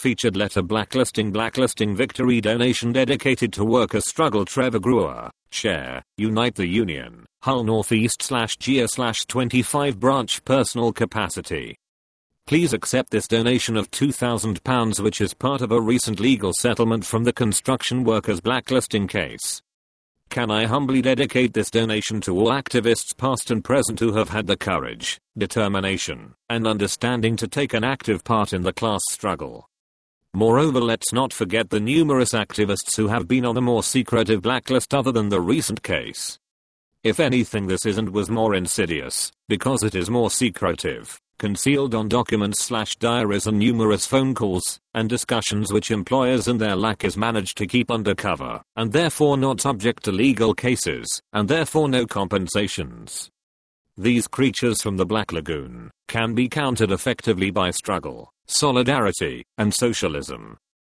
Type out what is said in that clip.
Featured letter blacklisting victory donation dedicated to worker struggle Trevor Brewer, Chair, Unite the Union, Hull Northeast/GA/25 branch personal capacity. Please accept this donation of £2,000 which is part of a recent legal settlement from the construction workers blacklisting case. Can I humbly dedicate this donation to all activists past and present who have had the courage, determination, and understanding to take an active part in the class struggle. Moreover, let's not forget the numerous activists who have been on a more secretive blacklist other than the recent case. If anything, this was more insidious, because it is more secretive, concealed on documents/diaries and numerous phone calls and discussions which employers and their lackeys manage to keep undercover, and therefore not subject to legal cases, and therefore no compensations. These creatures from the Black Lagoon can be countered effectively by struggle, solidarity, and socialism.